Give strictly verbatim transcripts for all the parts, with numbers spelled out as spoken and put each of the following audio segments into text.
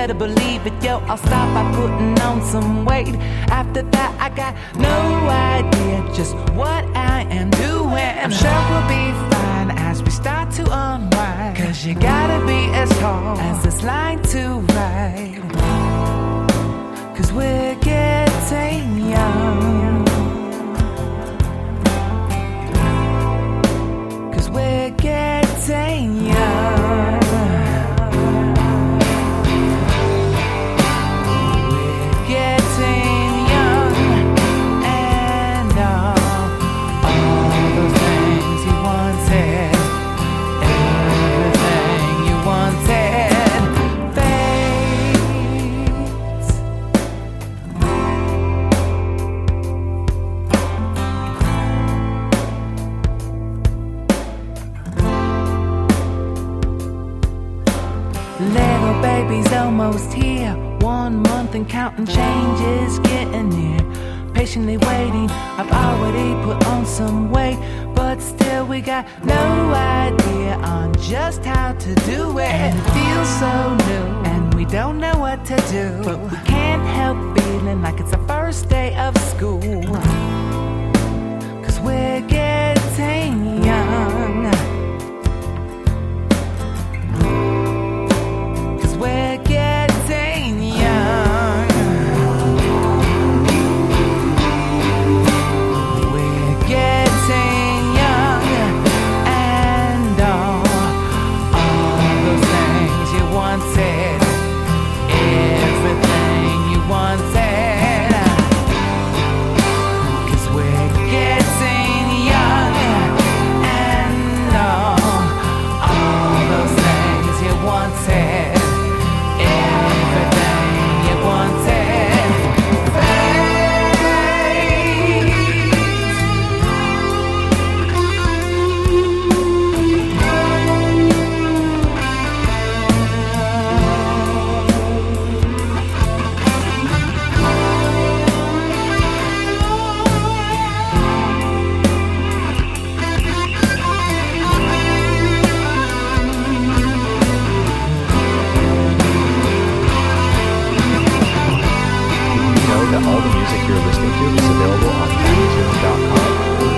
better believe it, yo, I'll stop by putting on some weight. After that, I got no idea just what I am doing. I'm sure we'll be fine as we start to unwind, cause you gotta be as tall as this line to ride. Cause we're getting young. Cause we're getting young. We're getting young. And all, all those things you wanted, everything you wanted, fades. Little baby's almost here. One month and counting, changes getting near. Patiently waiting, I've already put on some weight, but still we got no idea on just how to do it. And it feels so new, and we don't know what to do, but we can't help feeling like it's our first day of school. Cause we're getting young. Cause we're getting young. We're getting young. And all, all those things you wanted, everything you wanted. Cause we're getting young. And all, all those things you wanted, everything you wanted, Know that all the music you're listening to is available on magnitude dot com.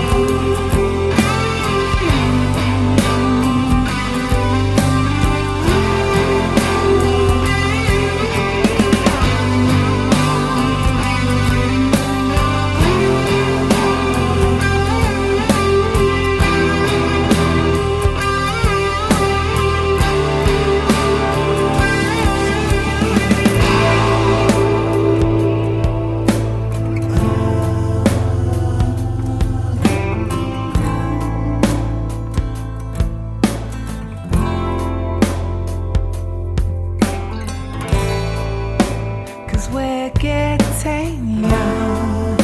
cause we're getting young.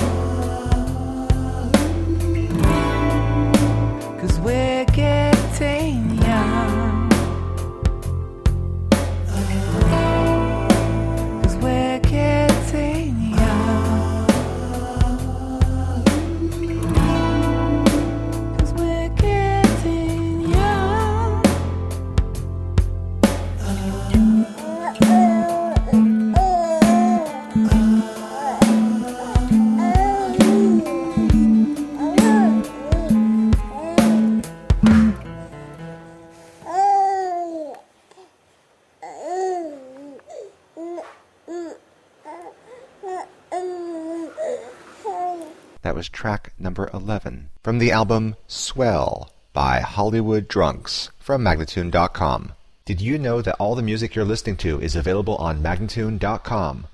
Cause we're getting young. Cause we're getting young. Cause we're getting young. That was track number eleven from the album Swell by Hollywood Drunks from magnitude dot com. Did you know that all the music you're listening to is available on magnitude dot com?